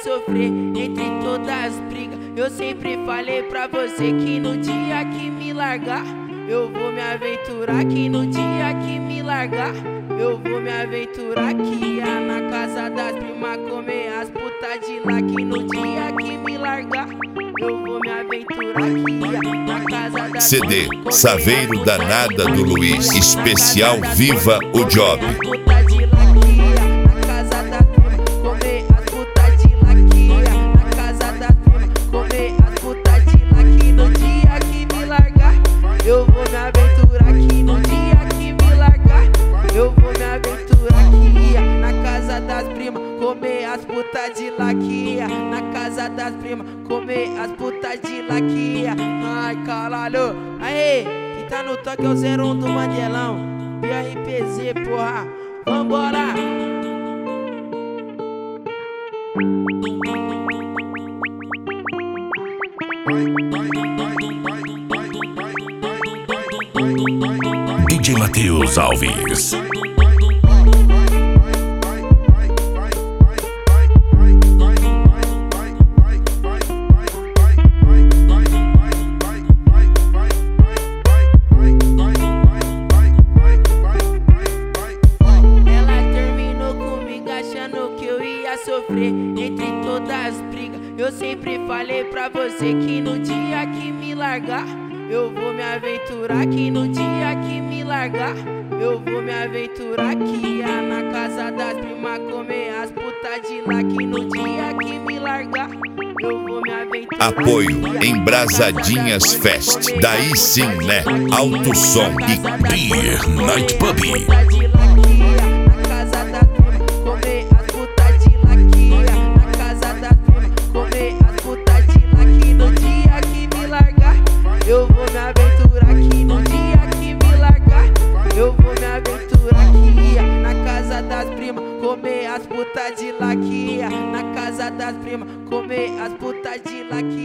sofrer entre todas as brigas. Eu sempre falei pra você que no dia que me largar eu vou me aventurar, que no dia que me largar eu vou me aventurar aqui na casa das primas, comer as putas de lá. Que no dia que me largar eu vou me aventurar aqui na casa das CD Saveiro Danada do Luiz, especial Viva o Job. Eu vou me aventurar aqui no dia que me largar. Eu vou me aventurar aqui na casa das primas, comer as putas de laquia. Na casa das primas, comer as putas de laquia. Ai, caralho. Aê, quem tá no toque é o 01 do Mandelão, BRPZ, porra. Vambora. DJ Matheus Alves. Ela terminou comigo achando que eu ia sofrer entre todas as brigas. Eu sempre falei pra você que no dia que me largar eu vou me aventurar, que no dia que me largar eu vou me aventurar aqui na casa das primas, comer as putas de lá. Que no dia que me largar eu vou me aventurar. Apoio Embrasadinhas Fest, daí sim, né? Alto Som e Beer Night Pub. Eu vou me aventurar aqui no dia que me largar. Eu vou me aventurar aqui na casa das primas, comer as putas de laquia. Na casa das primas, comer as putas de laquia.